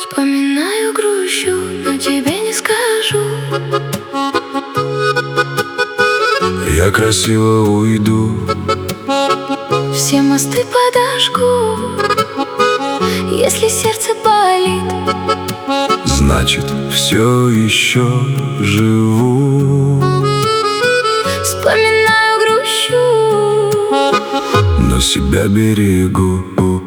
Вспоминаю, грущу, но тебе не скажу. Я красиво уйду. Все мосты подожгу. Если сердце болит, Значит, все еще живу. вспоминаю, грущу, Но себя берегу.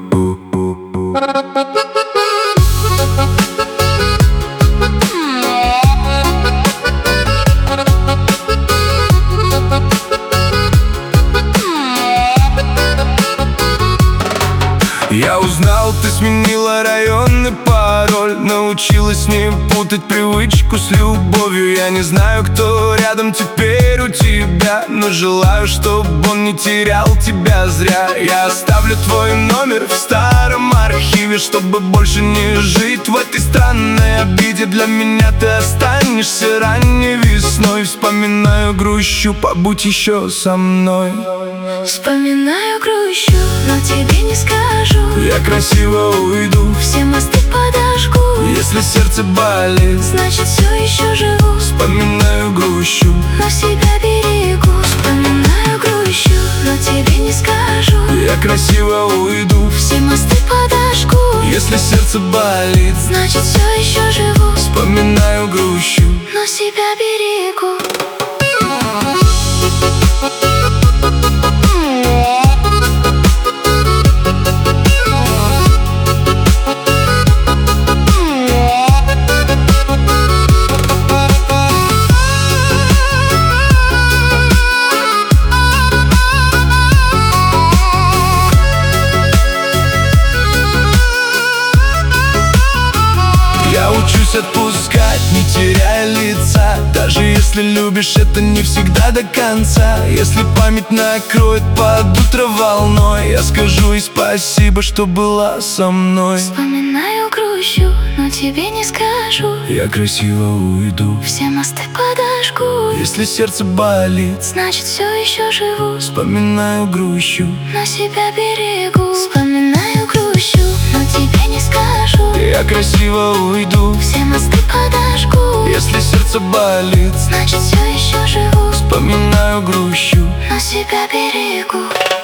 Я узнал, ты сменила районный пароль, научилась не путать привычку с любовью. Я не знаю, кто рядом теперь у тебя, но желаю, чтобы он не терял тебя зря. Я оставлю твой номер в старом архиве, чтобы больше не жить в этой странной обиде. Для меня ты останешься ранней весной. Вспоминаю, грущу, побудь еще со мной. вспоминаю, грущу, но тебе не скажу. Я красиво уйду. Все мосты подожгу. Если сердце болит, Значит, все еще живу. вспоминаю, грущу. Но себя берегу. Вспоминаю, грущу, но тебе не скажу. Я красиво уйду. Все мосты подожгу. Если сердце болит, Значит, все еще живу. вспоминаю, грущу. Но себя берегу. Я учусь отпускать, не теряя лица. Даже если любишь, это не всегда до конца. Если память накроет под утро волной, я скажу и спасибо, что была со мной. Вспоминаю, грущу, но тебе не скажу. Я красиво уйду. Все мосты подожгу. Если сердце болит, Значит, все еще живу. вспоминаю, грущу. Но себя берегу. Вспоминаю, грущу, но тебе не скажу. Я красиво уйду. Все мосты подожгу. Если сердце болит, Значит, все еще живу. вспоминаю, грущу. Но себя берегу.